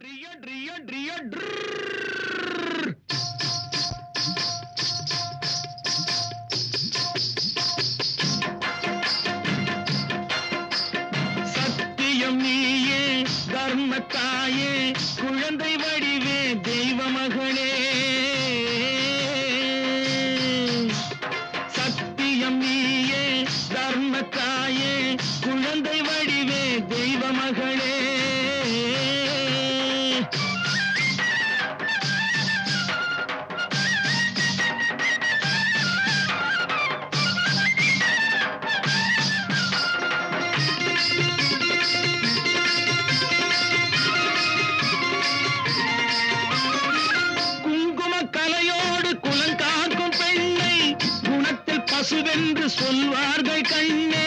ட்ரியோ ட்ரியோ ட்ரியோ ட்ரர். சத்தியம் நீயே தர்மத்தாயே குழந்தை வடிவே தெய்வ மகளே. சத்தியம் நீயே தர்மத்தாயே குழந்தை வடிவே தெய்வ மகளே. பசுவென்று சொல்வார்கள் கண்ணே.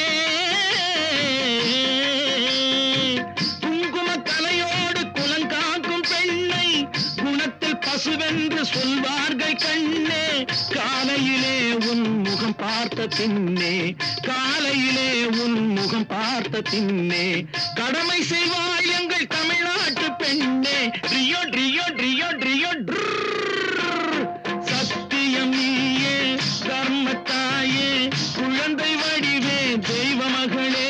குங்கும கலையோடு குலங்காக்கும் பெண்ணை குணத்தில் பசுவென்று சொல்வார்கள் கண்ணே. காலையிலே உன் முகம் பார்த்த பின்னே, காலையிலே உன் முகம் பார்த்த பின்னே கடமை செய்வாள் எங்கள் தமிழ்நாட்டு பெண்ணே. ட்ரியோ ட்ரியோ ட்ரியோ ட்ரியோ ட்ரர். சத்தியம் நீயே தர்மத்தாயே குழந்தை வடிவே தெய்வ மகளே.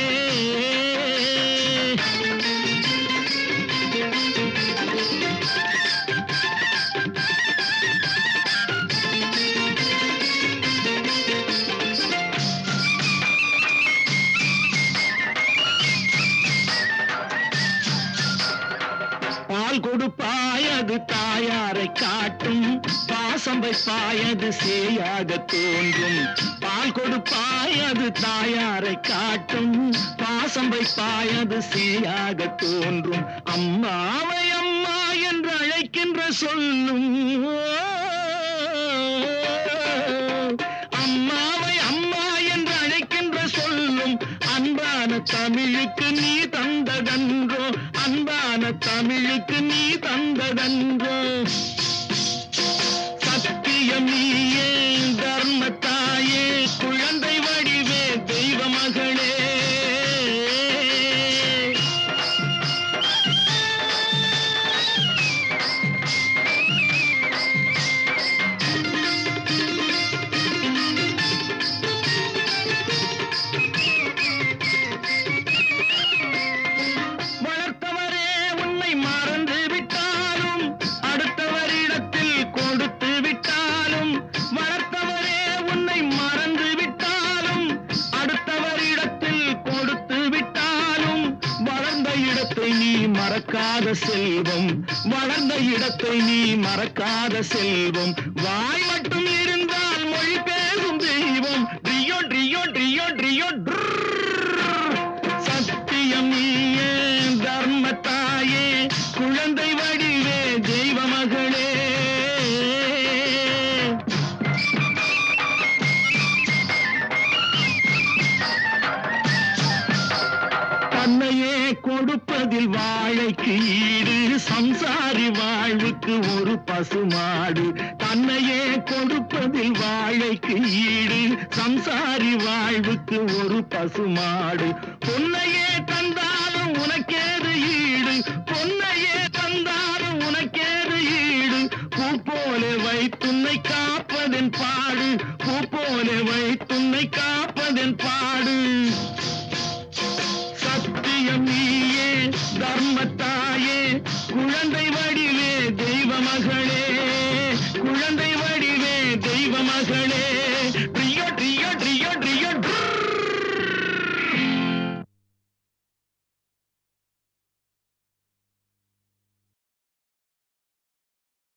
பால் கொடுப்பாயது தாயாரை காட்டும், பாசம் வைப்பாயது சேயாக தோன்றும். பால் கொடுப்பாயது தாயாரை காட்டும், பாசம் வைப்பாயது சேயாக தோன்றும். அம்மாவை அம்மா என்று அழைக்கின்ற சொல்லும், அம்மாவை அம்மா என்று அழைக்கின்ற சொல்லும் அன்பான தமிழுக்கு நீ தந்ததன்றோ, அன்பான தமிழுக்கு நீ தந்ததன்றோ. சத்தியம் நீயே தர்மத்தாயே குழந்தை வடிவே தெய்வ மகளே. நீ மறக்காத செல்வம், வளர்ந்த இடத்தை நீ மறக்காத செல்வம். வாய் மட்டும் இருந்தால் மொழி பேசும் தெய்வம். ட்ரியோ ட்ரியோ ட்ரியோ ட்ரியோ ட்ரர். சத்தியம் நீயே தர்மத்தாயே குழந்தை வடிவே தெய்வ மகளே. தன்னையே கொடுப்பதில் வாழைக்கு ஈடு, சம்சாரி வாழ்வுக்கு ஒரு பசுமாடு. தன்னையே கொடுப்பதில் வாழைக்கு ஈடு, சம்சாரி வாழ்வுக்கு ஒரு பசுமாடு. பொன்னையே தந்தாலும் உனக்கேது ஈடு, பொன்னையே தந்தாலும் உனக்கேது ஈடு. பூ போல வைத்துன்னை காப்பதன் பாடு, பூ போல வைத்துன்னை காப்பதன் பாடு. சத்தியம் நீயே தர்மத்தாயே குழந்தை